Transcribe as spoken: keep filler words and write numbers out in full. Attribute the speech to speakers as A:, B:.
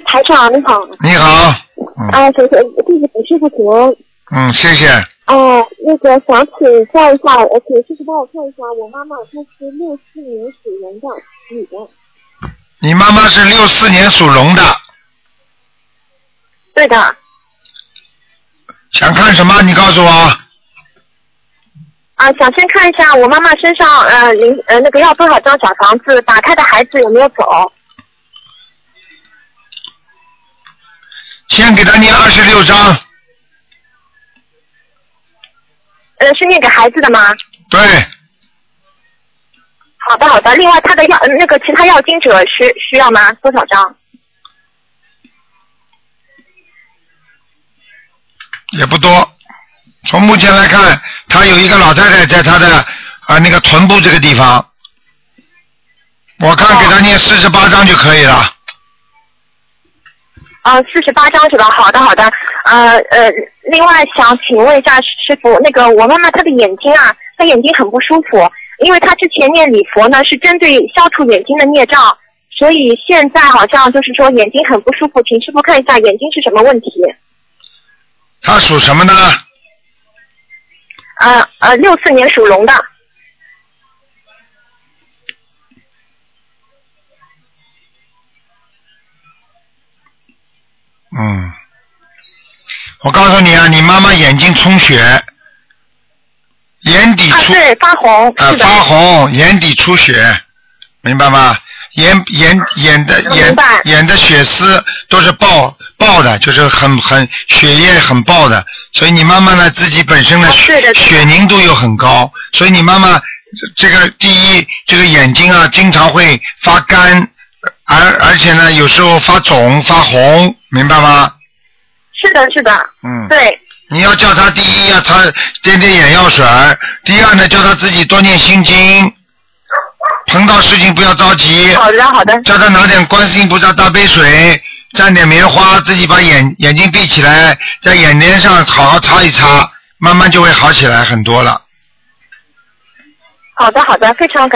A: 台长你好。
B: 你好。嗯、
A: 啊，首先弟子给师傅请。
B: 嗯，谢谢。
A: 哦、呃，那个想请教一下，呃，请师傅帮我看一下，我妈妈她是六四年属龙的女的。
B: 你妈妈是六四年属龙的。
A: 对的。
B: 想看什么？你告诉我。
A: 啊，想先看一下我妈妈身上呃零呃那个要多少张小房子，打胎的孩子有没有走？
B: 先给他念二十六章。
A: 呃，是念给孩子的吗？
B: 对。
A: 好的好的，另外他的要那个其他要经者需需要吗？多少张？
B: 也不多。从目前来看，他有一个老太太在他的啊那个臀部这个地方，我看给他念四十八章就可以了。
A: 啊，四十八张是吧？好的好的。呃呃，另外想请问一下师傅，那个我妈妈她的眼睛啊，她眼睛很不舒服，因为她之前念礼佛呢是针对消除眼睛的孽障，所以现在好像就是说眼睛很不舒服，请师傅看一下眼睛是什么问题。
B: 他属什么呢？
A: 呃呃，六四年属龙的。
B: 嗯，我告诉你啊，你妈妈眼睛充血，眼底出，
A: 啊，对，发红，
B: 啊，发红，眼底出血，明白吗？眼眼眼的眼眼的血丝都是爆爆的，就是很很血液很爆的，所以你妈妈呢自己本身呢、啊、血, 血凝度又很高，所以你妈妈这个第一这个眼睛啊经常会发干，而而且呢有时候发肿发红，明白吗？
A: 是的是的。
B: 嗯。
A: 对。
B: 你要叫她第一要擦点点眼药水，第二呢叫她自己多念心经。碰到事情不要着急。
A: 好的好的。
B: 叫他拿点观世音菩萨大杯水，蘸点棉花，自己把眼眼睛闭起来，在眼帘上好好擦一擦，慢慢就会好起来很多了。
A: 好的好的，非常感